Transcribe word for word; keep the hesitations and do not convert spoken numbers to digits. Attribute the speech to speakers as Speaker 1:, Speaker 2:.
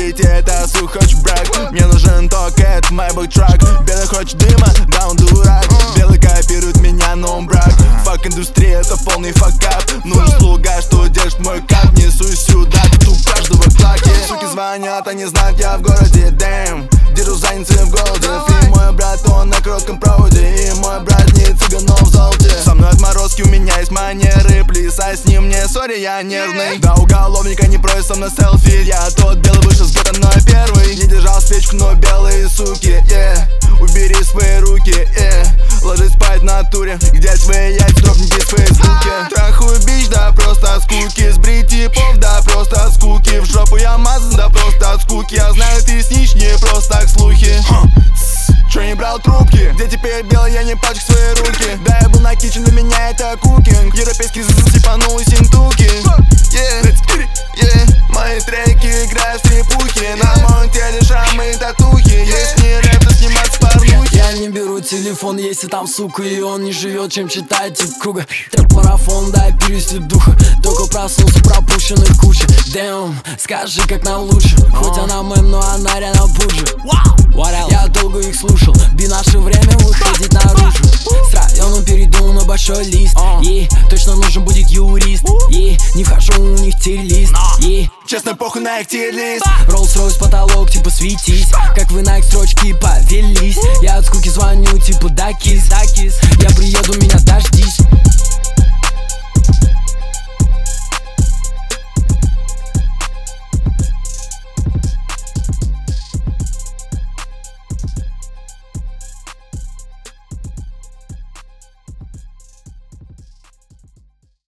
Speaker 1: бите, это звук, хочешь брак? Мне нужен только этот Maybach трак. Белый хочет дыма, да он дурак. Белый копирует меня, но он брак. Фак индустрия, это полный факап. Нужен слуга, что держит мой кап. Несусь сюда, тут у каждого клаки. Суки звонят, они знают, я в городе, дэм. Держу задницы в голоде. И мой брат, он на коротком проводе. И мой брат не цыган, но в золоте. Со мной отморозки, у меня есть манеры. Плясай с ним, не сори, я нервный. До уголовника не просит со мной селфи. Я тот белый вышел с гетто, но я первый. Не держал свечку, но белые суки, yeah. Убери свои руки, yeah. Ложись спать в натуре. Где твои яйца, дропните в фейсбуке. Трахаю бич, да просто от скуки. Сбрить типов, да просто от скуки. В жопу я мазан, да просто от скуки. Я знаю, ты снишь, не просто так слухи. Чё не брал трубки? Где теперь белый, я не пачку свои руки. Да, я был на кичен, для меня это кукинг. Европейский зазу сипанул и синтуки. Yeah, yeah. Мои треки играют в трепухи. На моем теле шрамы и татухи. Есть не рэп, то снимать с порнухи.
Speaker 2: Я не беру телефон, если там сука, и он не живет, чем читает тип круга. Трэп-марафон, дай перевести духа. Только проснулся, пропущенных куча. Дэм, скажи, как нам лучше. Хоть она мэм, но она реально буджи. Я долго их слушал, би наше время выходить наружу. С районом перейду на большой лист. Ей точно нужен будет юрист. Ей не вхожу, у них тир-лист. Ей
Speaker 1: честно, похуй на их тир-лист.
Speaker 2: Роллс-Ройс, потолок, типа светись. Как вы на их строчки повелись. Я от скуки звоню, типа да кис. Я приеду, меня дождись.